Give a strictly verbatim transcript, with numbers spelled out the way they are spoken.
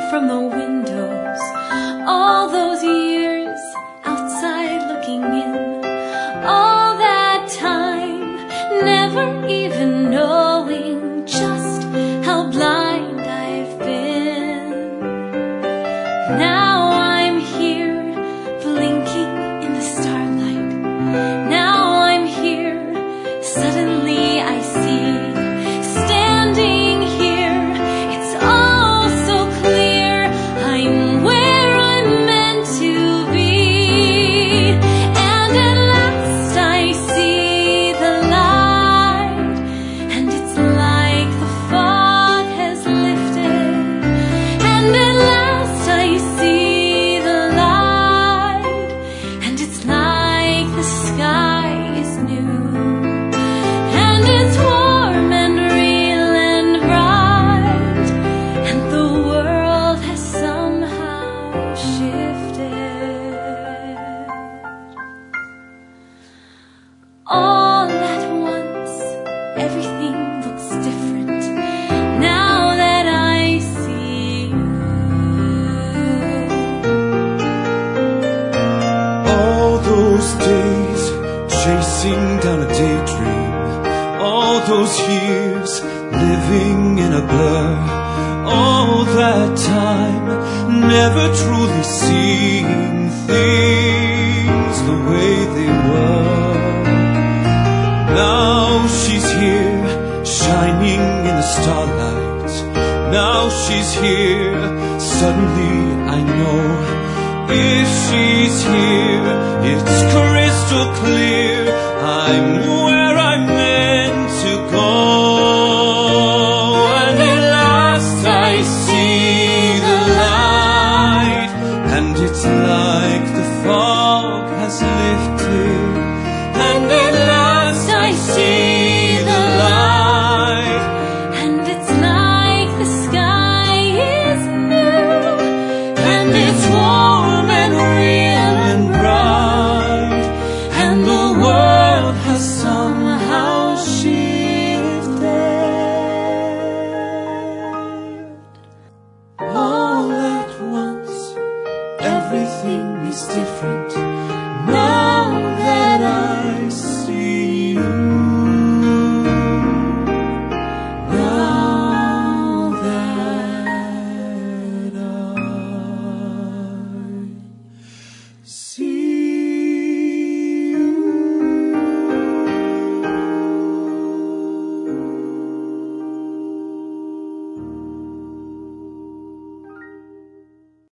from the windows, all those years outside looking in, all that time never even knowing just how blind I've been. Now I'm here blinking in the starlight. Now I'm here, suddenly I see, standing here, it's all so clear, I'm where I'm meant to be. And at last I see the light, and it's like the fog has lifted. And at last I see the light, and it's like the sky is new. And it's warm and real and bright, and the world has somehow shifted. All at once, everything looks different now that I see you. All those days chasing down a daydream, all those years living in a blur, all that time never truly seeing things the way they were. Now she's here, shining in the starlight. Now she's here, suddenly I know. If she's here, it's crystal clear, I'm where I'm